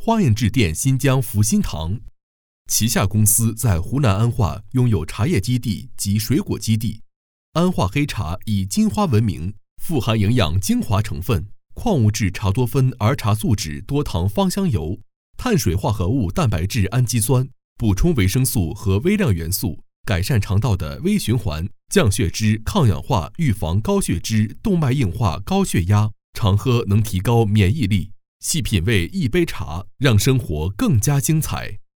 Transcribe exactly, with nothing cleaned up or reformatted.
花样制店新疆福心堂。旗下公司在湖南安化拥有茶叶基地及水果基地。安化黑茶以金花闻名，富含营养精华成分、矿物质茶多酚儿茶素酯多糖芳香油、碳水化合物蛋白质氨基酸，补充维生素和微量元素，改善肠道的微循环，降血脂、抗氧化，预防高血脂、动脉硬化、高血压。常喝能提高免疫力。细品味一杯茶，让生活更加精彩。